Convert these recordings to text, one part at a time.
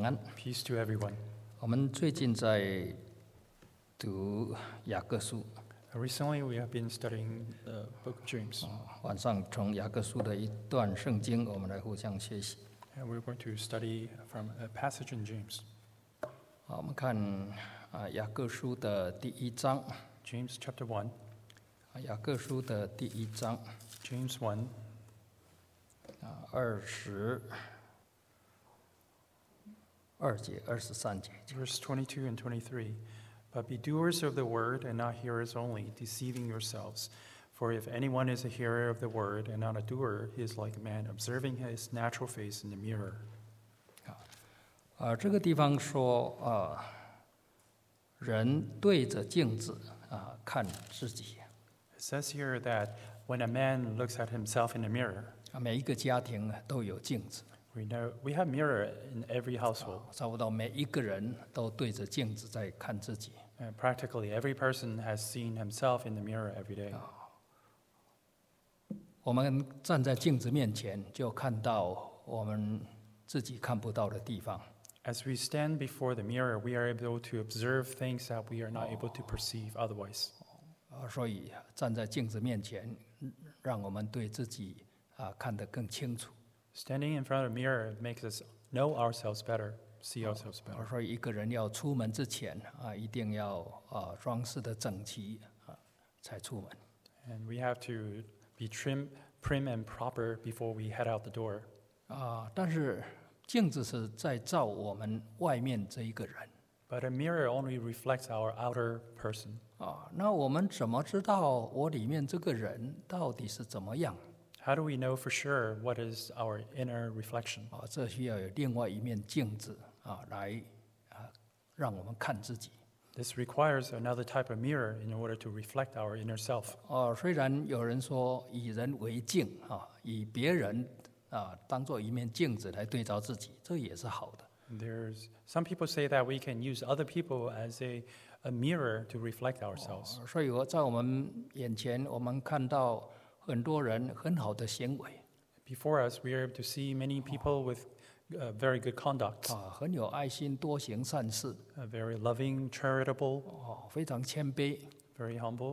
安。 Peace to everyone. 我们最近在读雅各书， Recently, we have been studying the book of James, 晚上从雅各书的一段圣经，我们来互相学习。 and we're going to study from a passage in James. 好，我们看雅各书的第一章， James chapter 1, 雅各书的第一章 James 1, 22节、23节。 verse 22 and 23. But be doers of the word and not hearers only, deceiving yourselves. For if anyone is a hearer of the word and not a doer, he is like a man observing his natural face in the mirror. 这个地方说人对着镜子看自己。 It says here that when a man looks at himself in the mirror, 每一个家庭都有镜子， we know we have mirror in every household. 差不多每一个人都对着镜子在看自己。 And practically every person has seen himself in the mirror every day. 我们站在镜子面前，就看到我们自己看不到的地方。 As we stand before the mirror, we are able to observe things that we are not able to perceive otherwise. 所以站在镜子面前，让我们对自己看得更清楚。 Standing in front of the mirror makes us know ourselves better, see ourselves better. 所以一个人要出门之前一定要装饰得整齐才出门。 And we have to be prim and proper before we head out the door. 但是镜子是在照我们外面这一个人。 But a mirror only reflects our outer person. 那我们怎么知道我里面这个人到底是怎么样？ How do we know for sure what is our inner reflection? 这需要有另外一面镜子来让我们看自己。 This requires another type of mirror in order to reflect our inner self. 虽然有人说以人为镜以别人当做一面镜子来对照自己，这也是好的。 There's some people say that we can use other people as a mirror to reflect ourselves. 所以在我们眼前，我们看到很多人很好的行为， Before us, we are able to see many people with very good conduct, 很有爱心，多行善事， very loving, charitable, 非常谦卑。 very humble.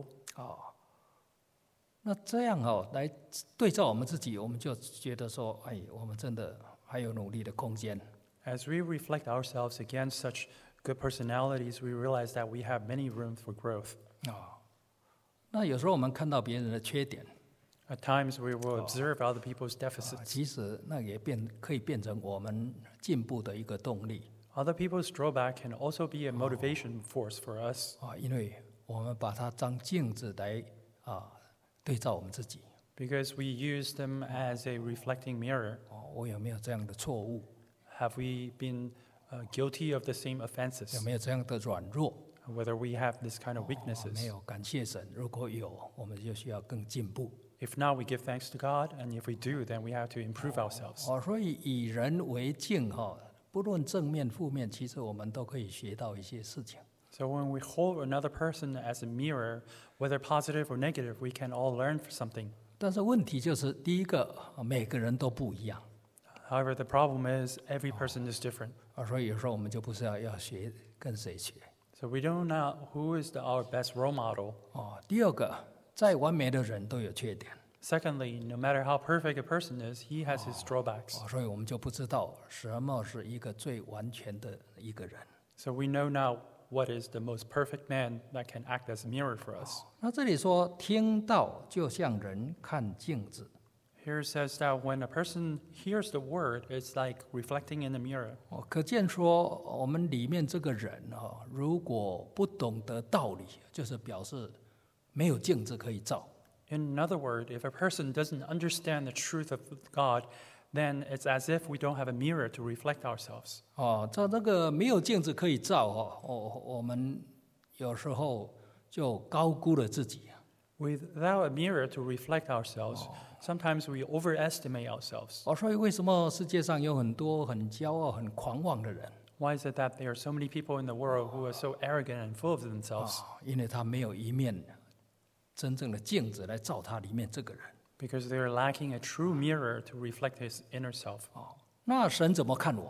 那这样来对照我们自己，我们就觉得说，我们真的还有努力的空间。 As we reflect ourselves against such good personalities, we realize that we have many room for growth. 那有时候我们看到别人的缺点， At times, we will observe other people's deficits. 其实那也可以变成我们进步的一个动力 Other people's drawback can also be a motivation force for us 因为我们把它当镜子来对照我们自己。 because we use them as a reflecting mirror. 我有没有这样的错误？ Have we been guilty of the same 有 offenses? 没有这样的软弱？ Whether we have this kind of 没 weaknesses? 有，感谢神。如果有，我们就需要更进步。 If not, we give thanks to God, and if we do, then we have to improve ourselves. 所以以人为镜不论正面负面，其实我们都可以学到一些事情。 So when we hold another person as a mirror, whether positive or negative, we can all learn something. 但是问题就是，第一个，每个人都不一样 However, the problem is every person is different. 所以有时候我们就不知道要学跟谁学。 So we don't know who is our best role model. 第二个，再完美的人都有缺点 Secondly, no matter how perfect a person is, he has his drawbacks. 所以我们就不知道什么是一个最完全的一个人。 So we know now what is the most perfect man that can act as a mirror for us. 那这里说，听到就像人看镜子 Here it says that when a person hears the word, it's like reflecting in the mirror. 可见说，我们里面这个人如果不懂得道理，就是表示没有镜子可以照。 In another word, if a person doesn't understand the truth of God, then it's as if we don't have a mirror to reflect ourselves. 在这个没有镜子可以照我们有时候就高估了自己。 Without a mirror to reflect ourselves, sometimes we overestimate ourselves. 所以为什么世界上有很多很骄傲、很狂妄的人？ Why is it that there are so many people in the world who are so arrogant and full of themselves? 因为他没有一面真正的镜子来照他里面这个人。 Because they are lacking a true mirror to reflect his inner self. 那神怎么看我们？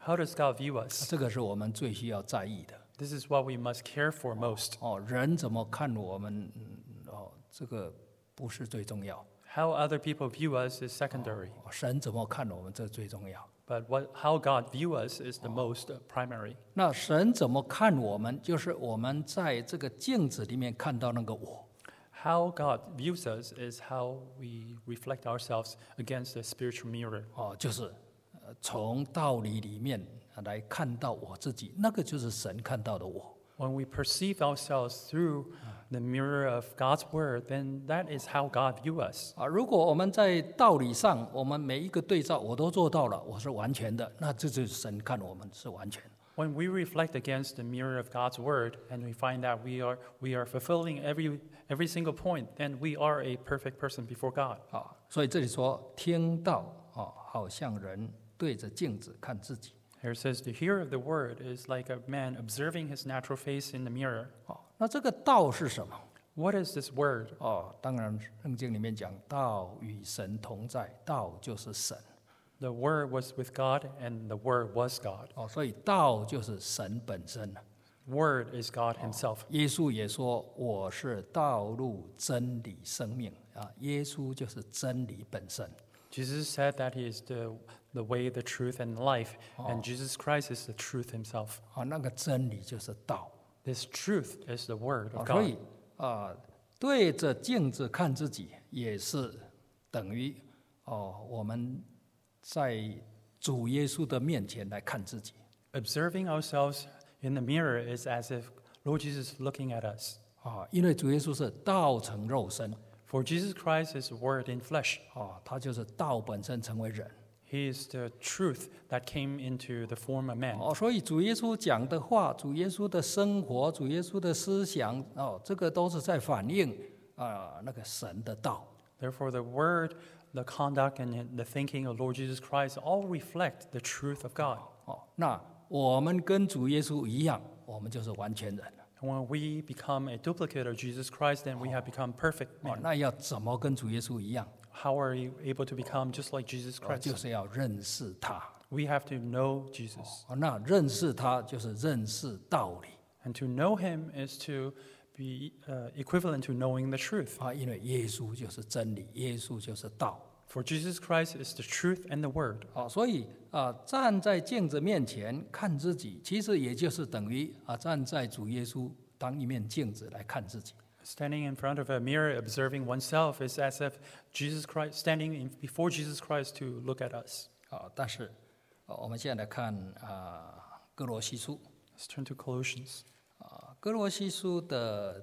How does God view us? 这个是我们最需要在意的。 This is what we must care for most. 人怎么看我们，这个不是最重要。 How other people view us is secondary, 神怎么看我们，这最重要。 but how God view us is the most primary. 那神怎么看我们，就是我们在这个镜子里面看到那个我。 How God views us is how we reflect ourselves against the spiritual mirror. 就是从道理里面来看到我自己，那个就是神看到的我。 When we perceive ourselves through the mirror of God's word, then that is how God view us. 如果我们在道理上，我们每一个对照我都做到了，我是完全的，那这就是神看我们是完全。 When we reflect against the mirror of God's word and we find that we are fulfilling every single point, then we are a perfect person before God. 所以这里说听到好像人对着镜子看自己。 Here it says, the hearer of the word is like a man observing his natural face in the mirror. 那这个道是什么？ What is this word? 当然圣经里面讲道与神同在，道就是神。 The word was with God and the word was God. 所以道就是神本身。 Word is God himself. 耶稣也说我是道路真理生命耶稣就是真理本身。 Jesus said that he is the way, the truth, and life, and Jesus Christ is the truth himself. 那个真理就是道。 This truth is the word of 所 God. 以对着镜子看自己，也是等于我们在主耶稣的面前来看自己。 Observing ourselves in the mirror is as if Lord Jesus is looking at us. 因为主耶稣是道成肉身。 For Jesus Christ is the word in flesh. 他就是道本身成为人。 He is the truth that came into the form of man. 所以主耶稣讲的话，主耶稣的生活，主耶稣的思想，这个都是在反映那个神的道。 Therefore, the word, the conduct, and the thinking of Lord Jesus Christ all reflect the truth of God. 那我们跟主耶稣一样，我们就是完全人。 And when we become a duplicate of Jesus Christ, then we have become perfect men. 那要怎么跟主耶稣一样？ How are you able to become just like Jesus 就 Christ? 是要认识他。 We have to know Jesus. 那认识他就是认识道理。 And to know him is to be equivalent to knowing the truth. 因为耶稣就是真理，耶稣就是道。 For Jesus Christ is the truth and the word. 所以站在镜子面前看自己，其实也就是等于站在主耶稣当一面镜子来看自己。 Standing in front of a mirror, observing oneself, is as if Jesus Christ standing before Jesus Christ to look at us. 但是我们现在来看哥罗西书。 Let's turn to Colossians. 哥罗西书的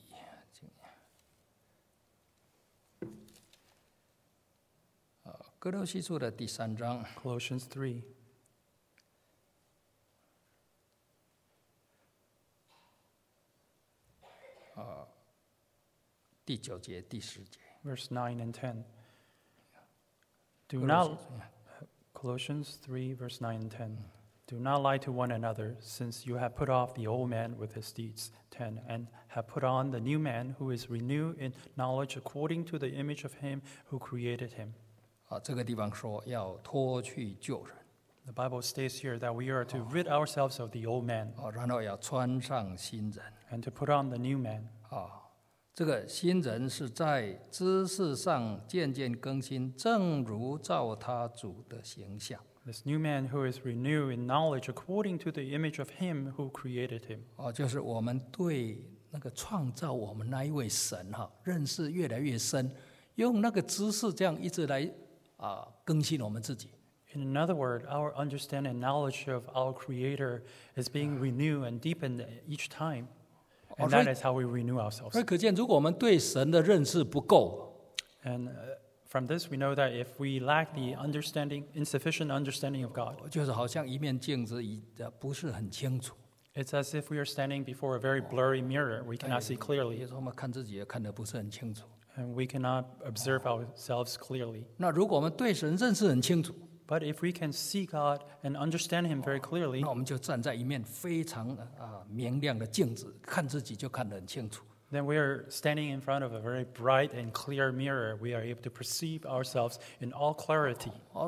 哥罗西书的第3章。 Colossians 3. 第9节、第10节。 Verse 9 and 10. Do not, Colossians 3, verse 9 and 10. Do not lie to one another, since you have put off the old man with his deeds. 10. And have put on the new man, who is renewed in knowledge according to the image of him who created him. 这个地方说要脱去旧人。 The Bible states here that we are to rid ourselves of the old man 然后要穿上新人。 and to put on the new man. 这个新人是在知识上渐渐更新，正如照他主的形象。 This new man who is renewed in knowledge according to the image of him who created him. 就是我们对那个创造我们那一位神认识越来越深，用那个知识这样一直来更新我们自己。 In another word, our understanding and knowledge of our Creator is being renewed and deepened each time. And that is how we renew ourselves. 所以可见，如果我们对神的认识不够， And from this, we know that if we lack the insufficient understanding of God, 就是好像一面镜子不是很清楚。 it's as if we are standing before a very blurry mirror. We cannot see 有 clearly, 时候我们看自己也看得不是很清楚。 and we cannot observe ourselves clearly. 那如果我们对神认识很清楚， But if we can see God and understand Him very clearly, 那我们就站在一面非常明亮的镜子，看自己就看得很清楚。 then we are standing in front of a very bright and clear mirror. We are able to perceive ourselves in all clarity.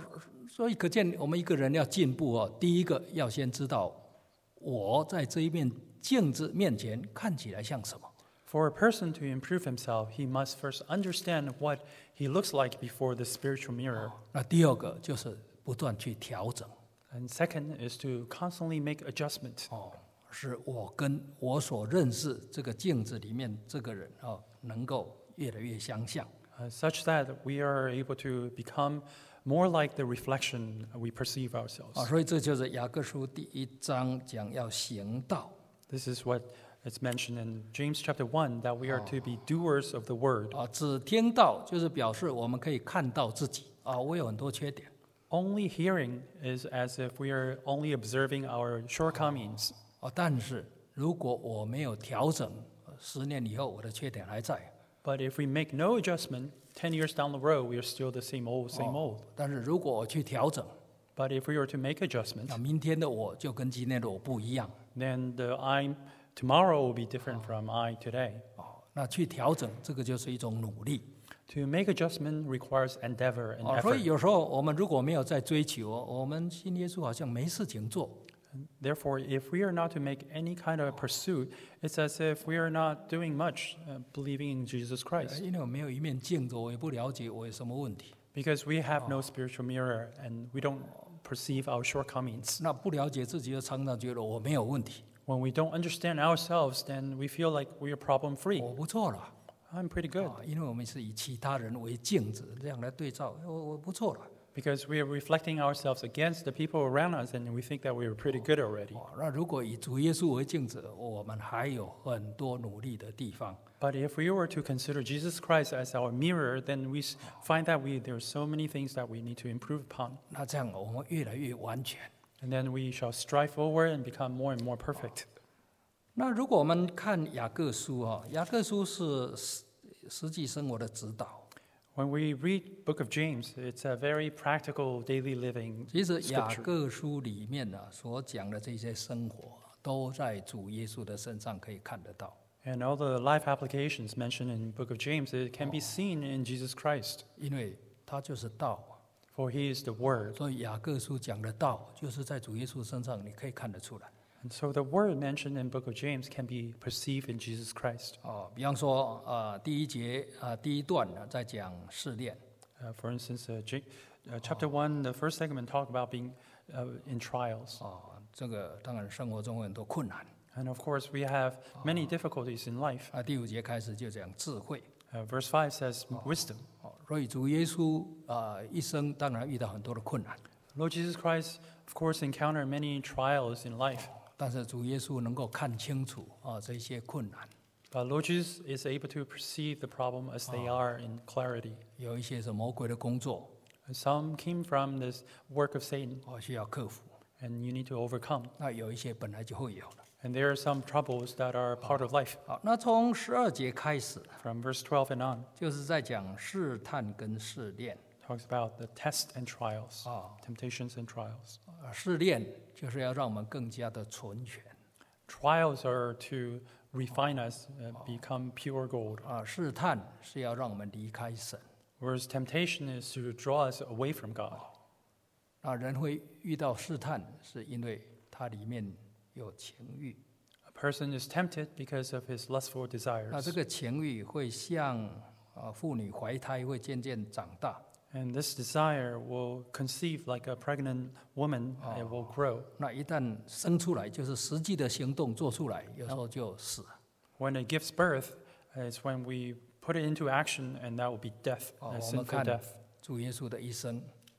所以可见我们一个人要进步哦，第一个要先知道我在这一面镜子面前看起来像什么。 For a person to improve himself, he must first understand what he looks like before the spiritual mirror. 那第二个就是不断去调整 And second is to constantly make adjustment. 哦，是我跟我所认识这个镜子里面这个人哦，能够越来越相像。 Such that we are able to become more like the reflection we perceive ourselves. 啊，所以这就是雅各书第1章讲要行道。 This is what it's mentioned in James chapter 1, that we are to be doers of the word. 啊，只听到就是表示我们可以看到自己啊，我有很多缺点 Only hearing is as if we are only observing our shortcomings. 啊，但是如果我没有调整，10年以后我的缺点还在。 But if we make no adjustment, 10 years down the road, we are still the same old. 但是如果我去调整， But if we were to make adjustment, 那明天的我就跟今天的我不一样 then the I tomorrow will be different from I today. 哦。那去调整，这个就是一种努力 To make adjustment requires endeavor and 哦。所以 effort. 有时候我们如果没有在追求，我们信耶稣好像没事情做 Therefore, if we are not to make any kind of pursuit, it's as if we are not doing much believing in Jesus Christ. 因为我没有一面镜子，我也不了解我有什么问题。 Because we have no spiritual mirror and we don't perceive our shortcomings. 那不了解自己，就常常觉得我没有问题， When we don't understand ourselves, then we feel like we are problem free. 我不错了 I'm pretty good. 啊，因为我们是以其他人为镜子，这样来对照，我不错了。 Because we are reflecting ourselves against the people around us and we think that we are pretty good already. 哦，那如果以主耶稣为镜子，我们还有很多努力的地方。 But if we were to consider Jesus Christ as our mirror, then we find that there are so many things that we need to improve upon. 那这样我们越来越完全。 And then we shall strive forward and become more and more perfect. 那如果我们看雅各书啊，雅各书是实际生活的指导。 When we read Book of James, it's a very practical daily living 其实雅 scripture. 各书里面呢、所讲的这些生活，都在主耶稣的身上可以看得到。 And all the life applications mentioned in Book of James, it can be seen in Jesus Christ. 因为他就是道， For he is the Word. 所以雅各书讲的道，就是在主耶稣身上你可以看得出来。 And so the Word mentioned in Book of James can be perceived in Jesus Christ. 哦，比方说第一节第一段呢，在讲试炼。 For instance, chapter 1, the first segment talk about being in trials. 哦，这个当然生活中有很多困难。 And of course, we have many difficulties in life. 第5节开始就讲智慧。 Verse 5 says wisdom. 哦，所以主耶稣一生当然遇到很多的困难， Lord Jesus Christ, of course, encountered many trials in life. 但是主耶稣能够看清楚这些困难， But Lord Jesus is able to perceive the problem as they are in clarity. 有一些是魔鬼的工作， Some came from this work of Satan, 需要克服。 and you need to overcome. 那有一些本来就会有的。 And there are some troubles that are part of life. 好，那从12节开始， From verse 12 and on, 就是在讲试探跟试炼。 talks about the test and trials, temptations and trials. 试炼就是要让我们更加的纯全。 Trials are to refine us, become pure gold. 试探是要让我们离开神。 Whereas temptation is to draw us away from God. 人会遇到试探，是因为它里面有情欲。 A person is tempted because of his lustful 那这 desires. 个情欲会像妇女怀胎，会渐渐长大。 And this desire will conceive like a pregnant woman, it will grow. 那一旦生出来，就是实际的行动做出来，有时候就死了。 When it gives birth, it's when we put it into action, and that will be death, 我 sinful 们看 death. 主耶稣的一生，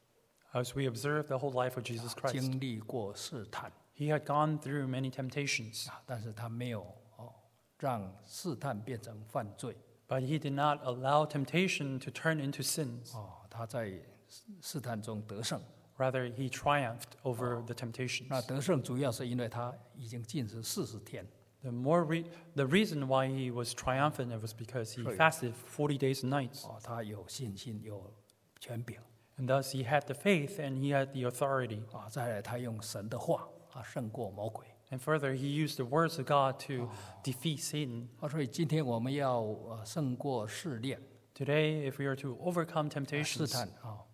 As we observe the whole life of Jesus Christ, 经历过试探， he had gone through many temptations, 但是他没有让试探变成犯罪。 but he did not allow temptation to turn into sins. 他在试探中得胜。 Rather, he triumphed over the temptations. 那得胜主要是因为他已经禁食40天。 The reason why he was triumphant was because he Right. fasted 40 days and nights. 他有信心，有权柄。 And thus he had the faith and he had the authority. 再来他用神的话胜过魔鬼。 And further, he used the words of God to defeat Satan. 所以今天我们要胜过试炼。 Today, if we are to overcome 试 temptations, 探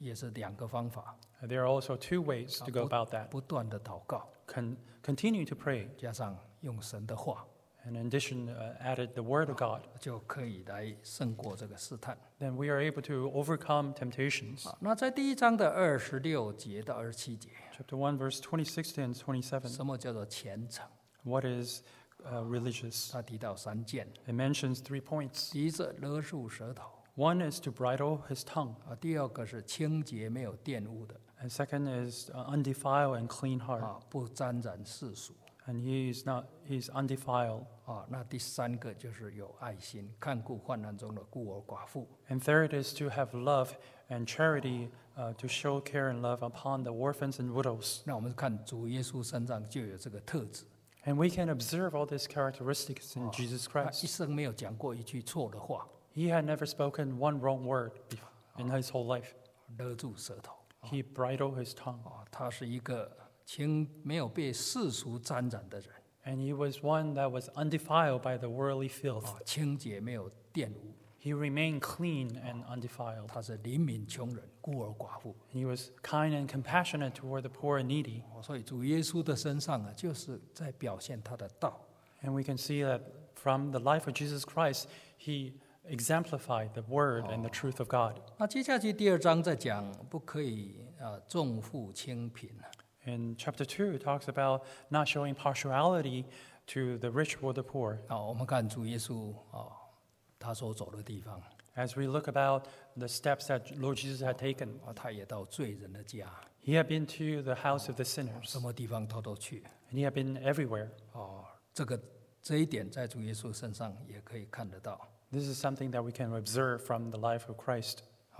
也是2个方法， There are also 2 ways to go about that. 不断的祷告， Continue to pray, 加上用神的话， and in addition, added the Word of God. 就可以来胜过这个试探。 Then we are able to overcome temptations. 那在第1章的26节到27节， Chapter 1, verse 26 and 27. 什么叫做虔诚？ What is religious? 他提到3件， It mentions 3 points. 第一是勒住舌头， One is to bridle his tongue, 第2个是清洁没有玷污的， and second is undefiled and clean heart. 不沾染世俗。 And he's undefiled. 那第3个就是有爱心，看顾患难中的孤儿寡妇。 And third is to have love and charity, to show care and love upon the orphans and widows. 那我们看主耶稣身上就有这个特质， And we can observe all these characteristics in Jesus 他一 Christ. 生没有讲过一句错的话， He had never spoken one wrong word in his whole life. 勒住舌头。 He bridled his tongue. 他是一个没有被世俗沾染的人， And he was one that was undefiled by the worldly filth. 清洁没有玷污。 He remained clean and undefiled. 他是怜悯穷人、孤儿寡妇。 He was kind and compassionate toward the poor and needy. 所以主耶稣的身上就是在表现他的道。 And we can see that from the life of Jesus Christ, he exemplified the word and the truth of God. 那接下去第2章在讲不可以重富轻贫。 In chapter 2, it talks about not showing partiality to the rich or the poor. 我们看主耶稣他所走的地方， As we look about the steps that Lord Jesus had taken, 他也到罪人的家， he had been to the house of the sinners, 什么地方他都去。 and he had been everywhere. 这一点在主耶稣身上也可以看得到。 This is something that we can observe from the life of Christ.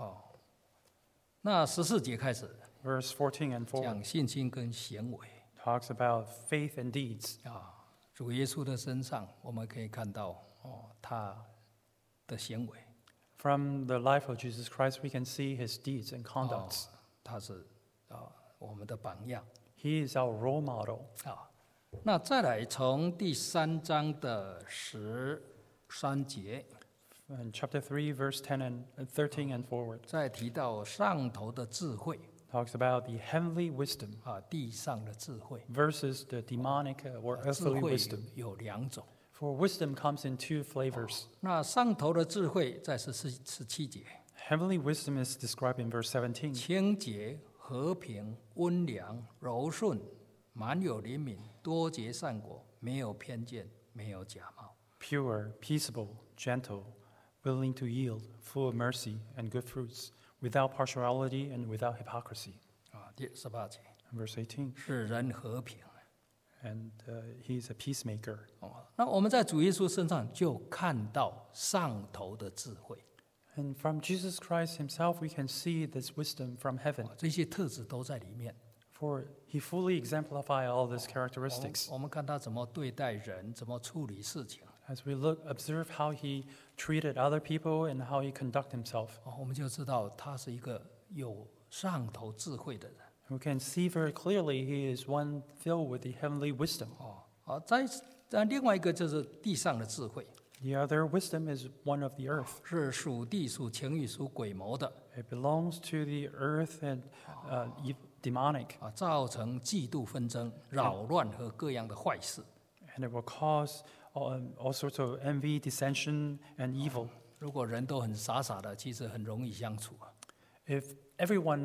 那14节开始 Verse 14 and 4 讲信心跟行为。 talks about faith and deeds. 主耶稣的身上我们可以看到他的行为。 From the life of Jesus Christ, we can see his deeds and conducts. 他是我们的榜样。 He is our role model. 那再来从第3章的13节， In chapter 3, verse 10 and 13 and forward, 再提到上头的智慧 talks about the heavenly wisdom 地上的智慧。 versus the demonic or 智 earthly 慧 wisdom. 有2种。 For wisdom comes in 2 flavors. 那上头的智慧在17节， Heavenly wisdom is described in verse 17. 清洁、和平、温良、柔顺，满有怜悯，多结善果，没有偏见，没有假冒。 Pure, peaceable, gentle, willing to yield, full of mercy and good fruits, without partiality and without hypocrisy. 第18节， Verse 18. 使人和平。 And he's a peacemaker. 那我们在主耶稣身上就看到上头的智慧， And from Jesus Christ himself, we can see this wisdom from heaven. 这些特质都在里面。 For he fully exemplified all these characteristics. 我们看他怎么对待人，怎么处理事情， As we observe how he treated other people and how he conducted himself, 我们就知道他是一个有上头智慧的人。 we can see very clearly he is one filled with the heavenly wisdom. 在另外一个就是地上的智慧， The other wisdom is one of the earth. 是属地、属情欲、属鬼谋的， It belongs to the earth and demonic, 造成嫉妒纷争、扰乱和各样的坏事。 and it will cause all sorts of envy, dissension, and evil. 如果人都很傻傻的，其实很容易相处。 If everyone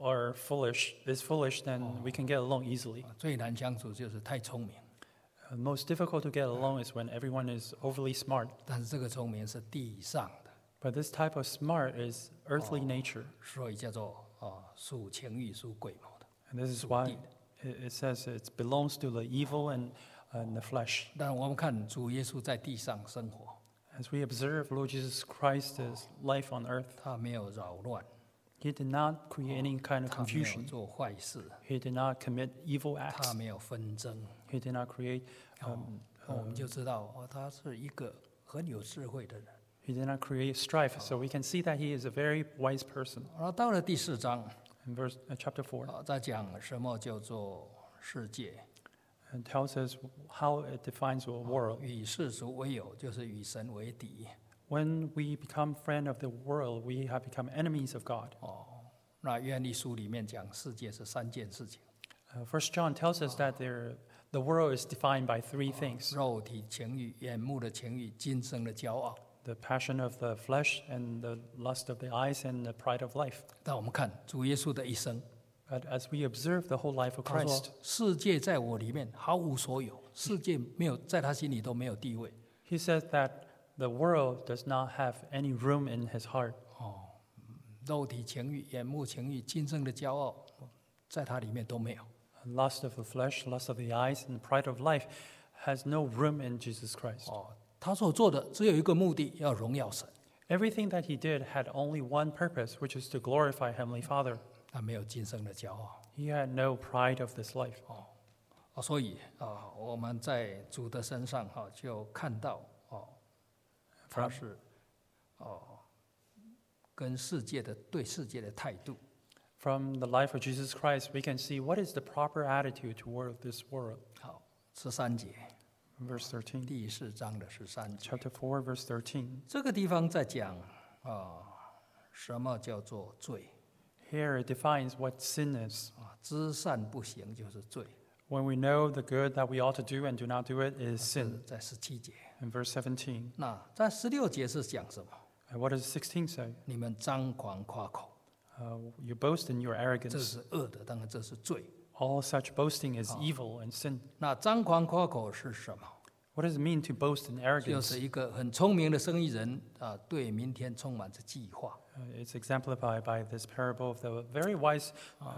is foolish, then we can get along easily. 最难相处就是太聪明， Most difficult to get along is when everyone is overly smart. 但是这个聪明是地上的， But this type of smart is earthly nature. 所以叫做属情欲、属鬼谋的。 And this is why it says it belongs to the evil and the flesh. 但我们看主耶稣在地上生活， As we observe Lord Jesus Christ's life on earth, 他没有扰乱， he did not create any kind of 他没有 confusion. 做坏事， He did not commit evil 他 acts. 没有纷争。 He did not create. 我们就知道他是一个很有智慧的人。 He did not create strife. So we can see that he is a very wise person. 然后到了第4章， In chapter 4, 在讲什么叫做世界， it tells us how it defines a world. 与世俗为友，就是与神为敌。 When we become friend of the world, we have become enemies of God. 那约翰一书里面讲世界是3件事情 First John tells us that the world is defined by three things: 肉体情欲、眼目的情欲、今生的骄傲。 the passion of the flesh and the lust of the eyes and the pride of life. 但我们看主耶稣的一生， But as we observe the whole life of 他 Christ, 说：“世界在我里面毫无所有，世界没有在他心里都没有地位。 he says that the world does not have any room in his heart. 肉体情欲、眼目情欲、今生的骄傲，在他里面都没有。 Lust of the flesh, lust of the eyes, and pride of life has no room in Jesus Christ. 他所做的只有一个目的，要荣耀神。 Everything that he did had only one purpose, which is to glorify Heavenly Father. 他没有今生的骄傲。 He had no pride of this life. 所以我们在主的身上就看到他是跟世界的对世界的态度。 From the life of Jesus Christ, we can see what is the proper attitude toward this world. 好，13节， Verse 13, 第4章的13节， chapter 4, verse 13. 这个地方在讲什么叫做罪 Here it defines what sin is. 知善不行就是罪。 When we know the good that we ought to do and do not do it is sin. 在17节， In verse 17. 那在16节是讲什么？ And what does 16 say? 你们张狂夸口， You boast in your 这 arrogance. 是恶的，当然这是罪。 All such boasting is evil and sin. 那张狂夸口是什么？ What does it mean to boast in 就 arrogance? 是一个很聪明的生意人对明天充满着计划。 It's exemplified by this parable of the very wise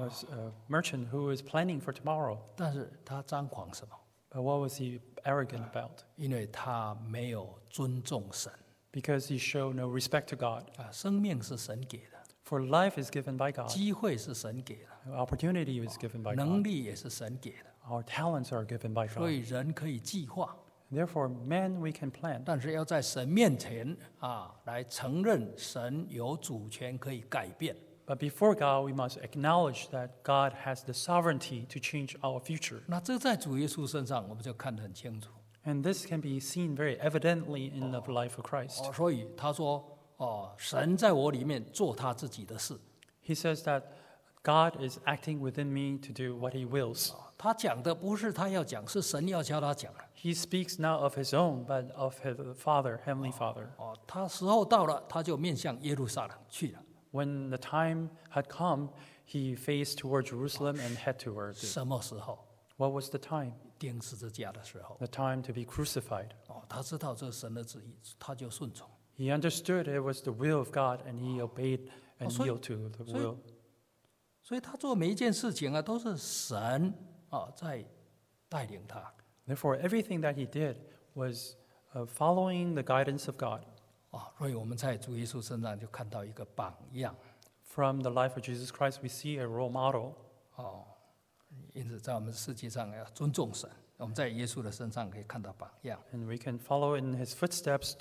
merchant who is planning for tomorrow. 但是他张狂什么？ But what was he arrogant about? 因为他没有尊重神 Because he showed no respect to God. 生命是神给的， For life is given by God. 机会是神给的， Opportunity is given by 能 God. 力也是神给的， Our talents are given by 所 God. 以人可以计划， Therefore, man, we can plan. 但是要在神面前来承认神有主权可以改变。 But before God, we must acknowledge that God has the sovereignty to change our future. 那这在主耶稣身上我们就看得很清楚。 And this can be seen very evidently in the life of Christ. 所以他说神在我里面做他自己的事。 He says that God is acting within me to do what he wills. 他讲的不是他要讲，是神要教他讲的。 He speaks not of his own, but of his Father, Heavenly Father. 他时候到了，他就面向耶路撒冷去了。 When the time had come, he faced toward Jerusalem and head toward it. 什么时候？ What was the time? 钉十字架的时候。 The time to be crucified. 他知道这是神的旨意，他就顺从。 He understood it was the will of God, and he obeyed and 所以- yielded to the 所以- will. 所以他做每一件事情都是神在带领他。 Therefore, everything that he did was following the guidance of God. 所以我们在主耶稣身上就看到一个榜样。 From the life of Jesus Christ, we see a role model. 因此，在我们世界上要尊重神。我们在耶稣的身上可以看到榜样。 And we can follow in his footsteps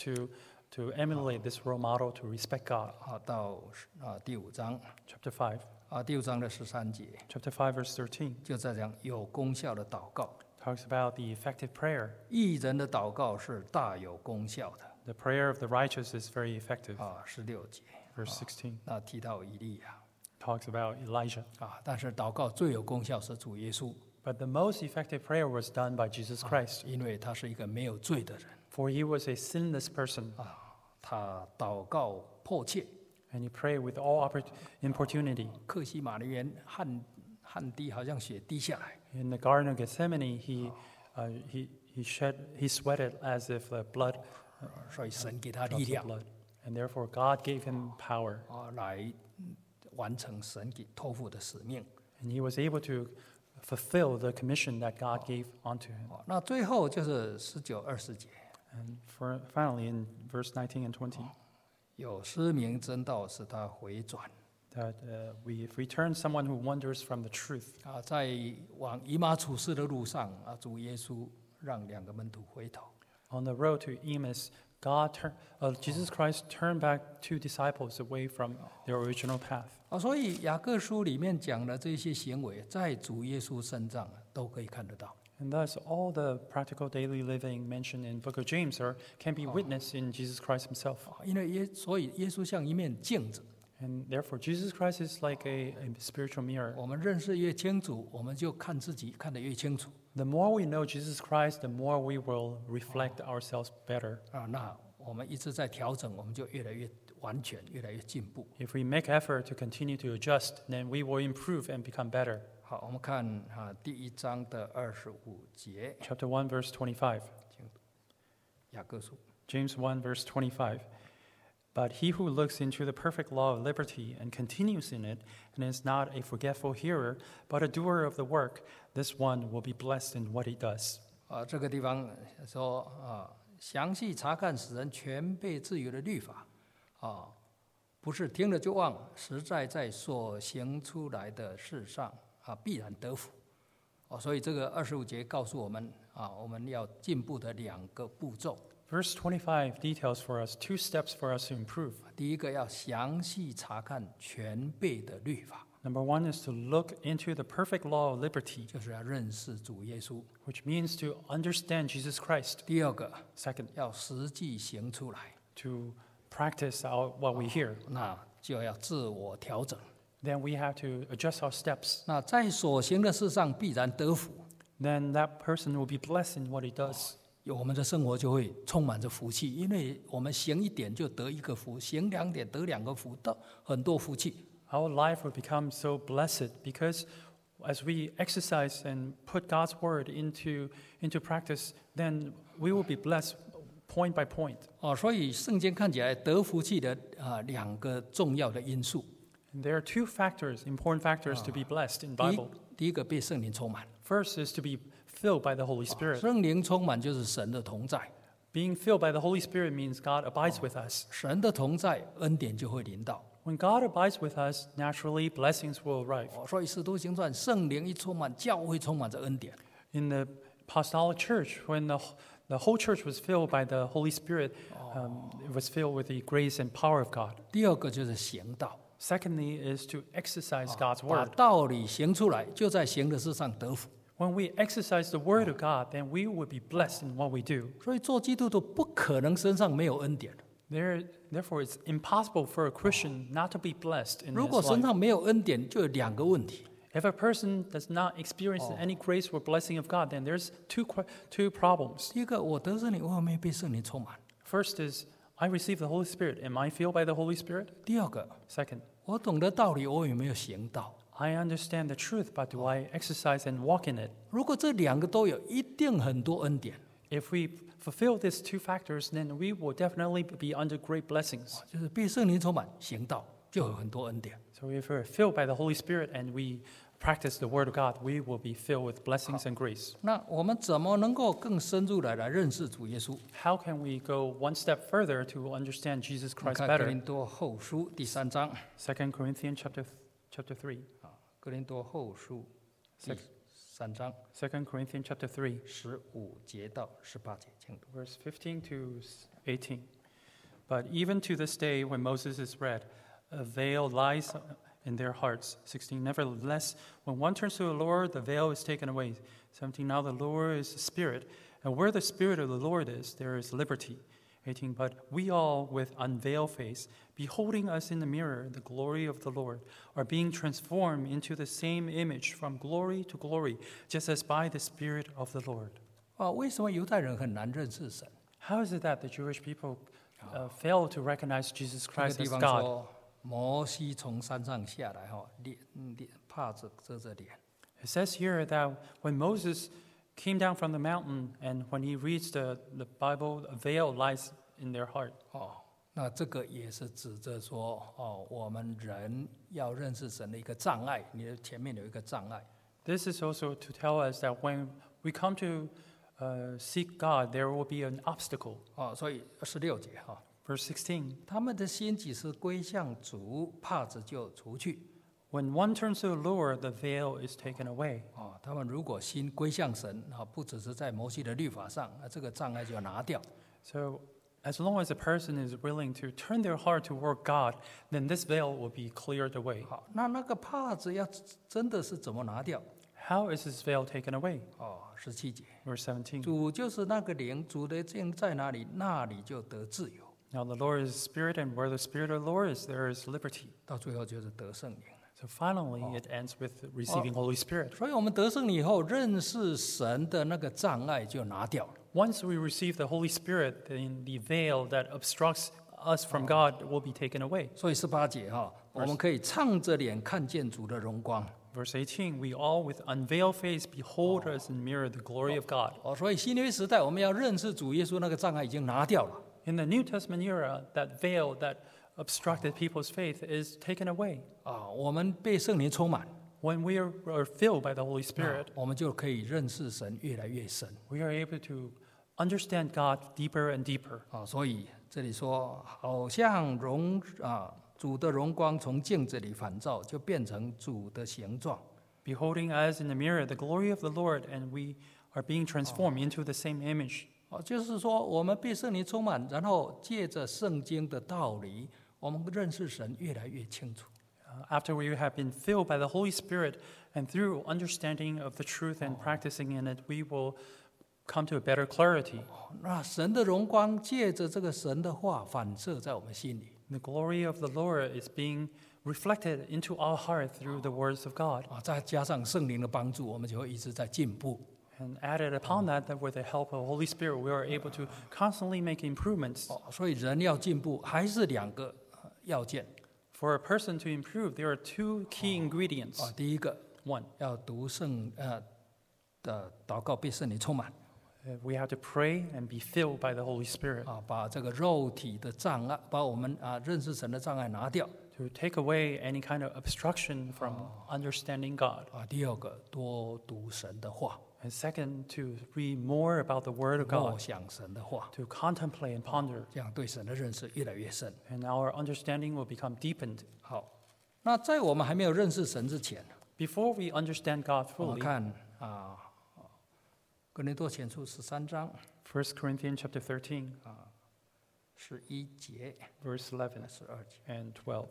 to emulate this role model to respect God. 到第5章 Chapter 5. 第5章的13节， Chapter 5, verse 13 就在讲有功效的祷告。 talks about the effective prayer. 义人的祷告是大有功效的。 The prayer of the righteous is very effective. 16节， Verse 16 那提到以利亚 talks about Elijah. 但是祷告最有功效是主耶稣， But the most effective prayer was done by Jesus Christ. 因为他是一个没有罪的人， For he was a sinless person, 他祷告迫切。 and he prayed with all importunity. 克西马尼园汗滴好像血滴下来， In the Garden of Gethsemane, he sweated as if the blood 所以神给他力 drops of 量 blood. And therefore, God gave him power, 来完成神给托付的使命。 and he was able to fulfill the commission that God gave unto him. 那最后就是19、20节， And finally, in verse 19 and 20, 有失明真道使他回转。 that we've returned someone who wanders from the truth. 在往以马处士的路上主耶稣让2个门徒回头。 On the road to Emmaus, Jesus Christ turned back 2 disciples away from their original path. 所以雅各书里面讲的这些行为，在主耶稣身上都可以看得到。 And thus, all the practical daily living mentioned in Book of James can be witnessed in Jesus Christ himself. 所以耶稣像一面镜子， And therefore, Jesus Christ is like a spiritual mirror. 我们认识越清楚，我们就看自己看得越清楚 The more we know Jesus Christ, the more we will reflect ourselves better. 啊。那我们一直在调整，我们就越来越完全，越来越进步。 If we make effort to continue to adjust, then we will improve and become better. 好，我们看第1章的25节， Chapter 1, verse 25. 雅各书。 James 1, verse 25. But he who looks into the perfect law of liberty and continues in it, and is not a forgetful hearer, but a doer of the work, this one will be blessed in what he does. 这个地方说详细查看使人全备自由的律法不是听了就忘，实在在所行出来的事上必然得福。所以这个25节告诉我们我们要进步的2个步骤。 Verse 25 details for us 2 steps for us to improve. 第一个要详细查看全备的律法， Number 1 is to look into the perfect law of liberty, 就是要认识主耶稣。 which means to understand Jesus Christ. 第二个 Second, 要实际行出来， to practice out what we hear. 那就要自我调整。 Then we have to adjust our steps. 那在所行的事上必然得福， Then that person will be blessed in what he does. 我们的生活就会充满着福气，因为我们行1点就得1个福，行2点得2个福，得很多福气。 Our life will become so blessed because as we exercise and put God's word into practice, then we will be blessed point by point. 所以圣经看起来得福气的2个重要的因素。 And there are 2 factors, important factors to be blessed in Bible. 第一个被圣灵充满， First is to be filled by the Holy Spirit. 圣灵充满就是神的同在， Being filled by the Holy Spirit means God abides with us. 神的同在，恩典就会临到。 When God abides with us, naturally blessings will arrive. 所以使徒行传圣灵一充满，教会充满着恩典。 In the apostolic church, when the whole church was filled by the Holy Spirit, it was filled with the grace and power of God. 第二个就是行道， Secondly is to exercise God's 把 word. 道理行出来，就在行的事上得福。 When we exercise the word of God, then we will be blessed in what we do. 所以做基督徒不可能身上没有恩典。 Therefore, it's impossible for a Christian not to be blessed in 如 his 果身 life. 上没有恩典，就有2个问题。 If a person does not experience any grace or blessing of God, then there's two problems. 第一个，我得圣灵，我有没有被圣灵充满？ First is, I receive the Holy Spirit. Am I filled by the Holy Spirit? 第二个， Second, 我懂得道理，我有没有行道？ I understand the truth, but do I exercise and walk in it? 如果这2个都有，一定很多恩典。 If we fulfill these 2 factors, then we will definitely be under great blessings. 就是被圣灵充满，行道就有很多恩典。 So if we're filled by the Holy Spirit and we practice the Word of God, we will be filled with blessings and grace. 那我们怎么能够更深入的来认识主耶稣？ How can we go one step further to understand Jesus 我们 Christ 看哥 better? 林多后书第3章， 2 Corinthians chapter 3. 哥林多后书第3章 2 Corinthians chapter 3, 15节到18节，请读。 verse 15 to 18. But even to this day, when Moses is read, a veil lies in their hearts. 16. Nevertheless, when one turns to the Lord, the veil is taken away. 17. Now the Lord is the Spirit, and where the Spirit of the Lord is, there is liberty. 18. But we all, with unveiled face, beholding us in the mirror, the glory of the Lord, are being transformed into the same image from glory to glory, just as by the Spirit of the Lord. 为什么犹太人很难认识神？ How is it that the Jewish people fail to recognize Jesus 这个 Christ 地 as 方 God? 说，摩西从山上下来，帕子遮着脸。 It says here that when Moses came down from the mountain and when he reads the Bible, a veil lies in their heart. 那这个也是指着说，我们人要认识神的一个障碍，你的前面有一个障碍。 This is also to tell us that when we come to seek God, there will be an obstacle. 所以16节 Verse 16, 他们的心只是归向主，帕子就除去。 when one turns to the Lord, the veil is taken away. 他们如果心归向神，不只是在摩西的律法上，那这个障碍就要拿掉。 So as long as a person is willing to turn their heart toward God, then this veil will be cleared away. 好，那个帕子要真的是怎么拿掉？ How is this veil taken away? 17节， Verse 17. 主就是那个灵，主的灵在哪里，那里就得自由。 Now the Lord is Spirit, and where the Spirit of the Lord is, there is liberty. 到最后就是得圣灵。 So finally, it ends with receiving Holy Spirit. 所以我们得圣灵以后，认识神的那个障碍就拿掉了。 Once we receive the Holy Spirit, then the veil that obstructs us from God will be taken away. 所以18节我们可以唱着脸看见主的荣光。 Verse 18, we all with unveiled face behold as in mirror the glory of God. 所以新约时代我们要认识主耶稣那个障碍已经拿掉了。 In the New Testament era, that veil that obstructed people's faith is taken away. 我们被圣灵充满， When we are filled by the Holy Spirit, 我们就可以认识神越来越深。 we are able to understand God deeper and deeper. 所以这里说，好像主的荣光从镜子里反照，就变成主的形状。 Beholding as in the mirror the glory of the Lord, and we are being transformed into the same image. 就是说，我们被圣灵充满，然后借着圣经的道理，我们认识神越来越清楚。 After we have been filled by the Holy Spirit, and through understanding of the truth and practicing in it, we will come to a better clarity. 那神的荣光借着这个神的话反射在我们心里。 The glory of the Lord is being reflected into our heart through the words of God. 再加上圣灵的帮助，我们就会一直在进步。 And added upon that, with the help of the Holy Spirit, we are able to constantly make improvements. 所以人要进步，还是2个要件。 For a person to improve, there are 2 key ingredients. 第一个， One, 要读的祷告被圣灵充满。 we have to pray and be filled by the Holy Spirit 把这个肉体的障碍，把我们认识神的障碍拿掉。 to take away any kind of obstruction from understanding God. 第二个，多读神的话， And second, to read more about the Word of 默 God, 想神的话， to contemplate and ponder, 这样对神的认识越来越深。 and our understanding will become deepened. 好，那在我们还没有认识神之前， Before we understand God 我们 fully, 看哥林多前书13章 1 Corinthians chapter 13, 11节、 verse 11 12节。 and 12.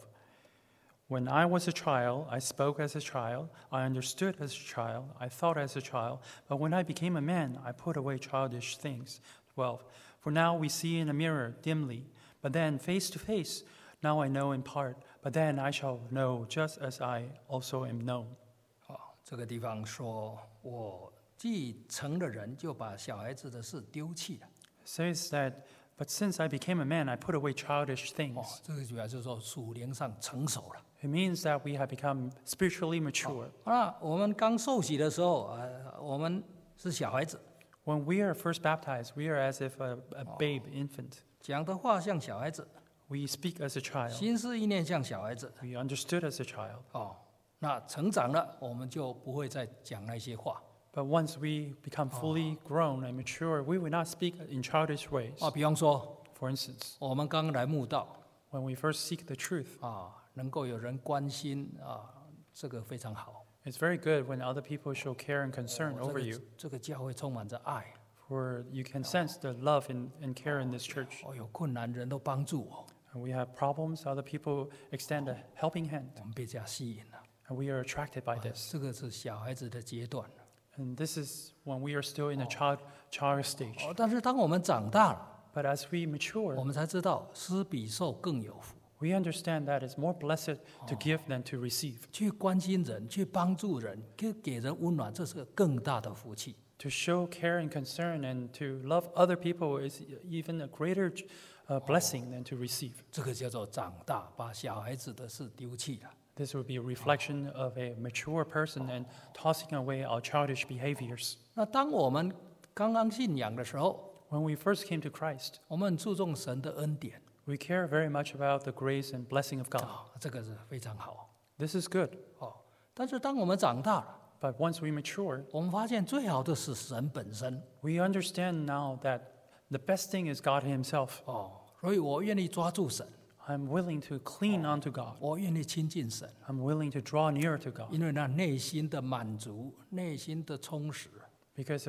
When I was a child, I spoke as a child, I understood as a child, I thought as a child, but when I became a man, I put away childish things. 12. For now we see in a mirror dimly, but then face to face. Now I know in part, but then I shall know just as I also am known. 这个地方说，我既成了人，就把小孩子的事丢弃了。 It says that, but since I became a man, I put away childish things. 这个主要就是说属灵上成熟了。 It means that we have become spiritually mature. 那我们刚受洗的时候，我们是小孩子， When we are first baptized, we are as if a babe infant. 讲的话像小孩子， We speak as a child. 心思意念像小孩子。 We understood as a child. 那成长了，我们就不会再讲那些话。 But once we become fully grown and mature, we will not speak in childish ways. 比方说， For instance, 我们刚来慕道， when we first seek the truth, 能够有人关心这个非常好。 it's very good when other people show care and concern over you, 这个教会充满着爱， for you can sense the love and care in this church. 有困难人都帮助我， And we have problems, other people extend a helping hand, 我们被这样吸引了。 and we are attracted by this. 这个是小孩子的阶段。 And this is when we are still in the child stage. 但是当我们长大了， But as we 我 mature, 们才知道施比受更有福。 we understand that it's more blessed to give than to receive. 去关心人，去帮助人，给人温暖，这是更大的福气。 To show care and concern and to love other people is even a greater blessing than to receive. 这个叫做长大，把小孩子的事丢弃了。 This would be a reflection of a mature person and tossing away our childish behaviors. 那当我们刚刚信仰的时候， When we first came to Christ, 我们很注重神的恩典， we care very much about the grace and blessing of God. 这个是非常好。 This is good. 但是当我们长大了， But once we mature, 我们发现最好的是神本身。 we understand now that the best thing is God Himself. 所以我愿意抓住神， I'm willing to cling onto God. 我愿意亲近神， I'm willing to draw near to God 因为那内心的满足、内心的充实， because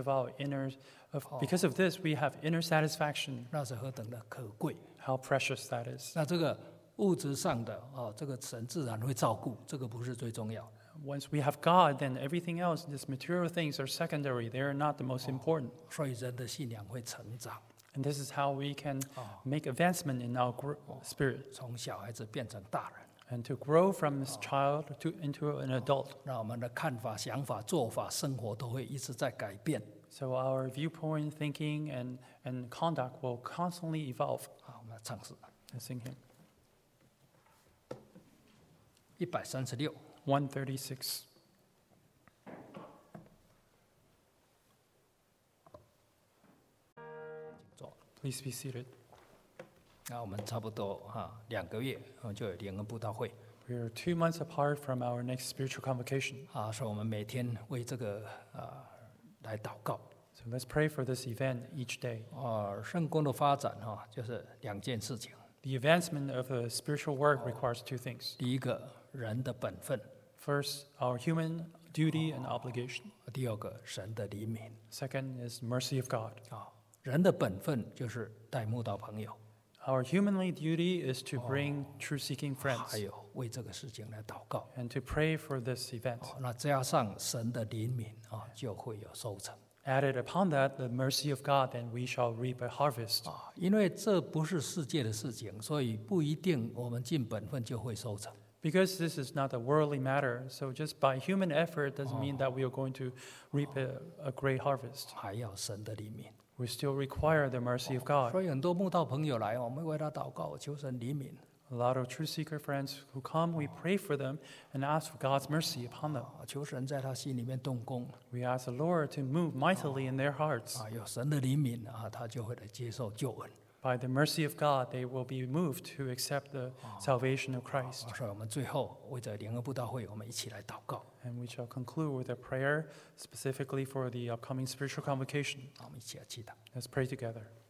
of this we have inner satisfaction. 那是何等的可贵。 How precious that is. 那这个物质上的这个神自然会照顾，这个不是最重要的。 Once we have God, then everything else, these material things are secondary. They are not the most important. 所以人的信仰会成长。 And this is how we can make advancement in our spirit 从小孩子变成大人， and to grow from this child into an adult. 让我们的看法、想法、做法、生活都会一直在改变。 So our viewpoint, thinking, and conduct will constantly evolve. 好，我们来唱诗 Let's sing hymn 136。 136. 坐。 Please be seated. 那我们差不多2个月，我们就有联合布道会 We are 2 months apart from our next spiritual convocation. 所以我们每天为这个来祷告。 So let's pray for this event each day. 圣工的发展就是2件事情。 The advancement of the spiritual work requires 2 things. 第一个，人的本分； First, our human duty and obligation. 第二个，神的怜悯。 Second is mercy of God. 人的本分就是带慕道朋友， Our humanly duty is to bring truth-seeking 还 friends 有为这个事情来祷告。 and to pray for this event. 那加上神的怜悯就会有收成。 Added upon that, the mercy of God, then we shall reap a harvest. 因为这不是世界的事情，所以不一定我们尽本分就会收成。 Because this is not a worldly matter, so just by human effort doesn't mean that we are going to reap a great harvest. 还要神的怜悯。 We still require the mercy of God. 所以很多慕道朋友来，我们为他祷告，求神怜悯。 A lot of truth seeker friends who come, we pray for them and ask for God's mercy upon them. 求神在他心里面动工。 We ask the Lord to move mightily in their hearts. 有神的怜悯他就会来接受救恩。 By the mercy of God, they will be moved to accept the salvation of Christ. 所以我们最后为着联合布道会，我们一起来祷告。 And we shall conclude with a prayer specifically for the upcoming spiritual convocation. 我们一起来祈祷。 Let's pray together.